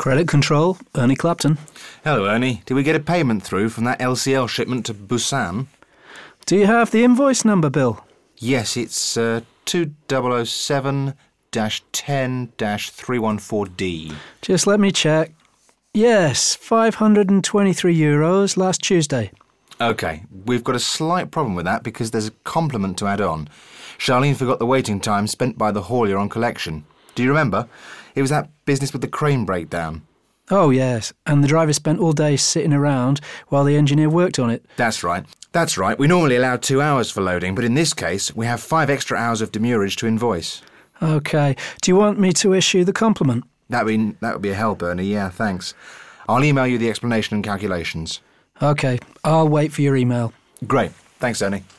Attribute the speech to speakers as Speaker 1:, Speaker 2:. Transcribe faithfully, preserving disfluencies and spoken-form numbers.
Speaker 1: Credit control, Ernie Clapton.
Speaker 2: Hello, Ernie. Did we get a payment through from that L C L shipment to Busan?
Speaker 1: Do you have the invoice number, Bill?
Speaker 2: Yes, it's uh, two thousand seven ten three one four D.
Speaker 1: Just let me check. Yes, five hundred twenty-three euros last Tuesday.
Speaker 2: OK, we've got a slight problem with that because there's a compliment to add on. Charlene forgot the waiting time spent by the haulier on collection. Do you remember? It was that business with the crane breakdown.
Speaker 1: Oh, yes, and the driver spent all day sitting around while the engineer worked on it.
Speaker 2: That's right. That's right. We normally allow two hours for loading, but in this case, we have five extra hours of demurrage to invoice.
Speaker 1: OK. Do you want me to issue the compliment?
Speaker 2: That would be, that would be a help, Ernie. Yeah, thanks. I'll email you the explanation and calculations.
Speaker 1: OK. I'll wait for your email.
Speaker 2: Great. Thanks, Ernie.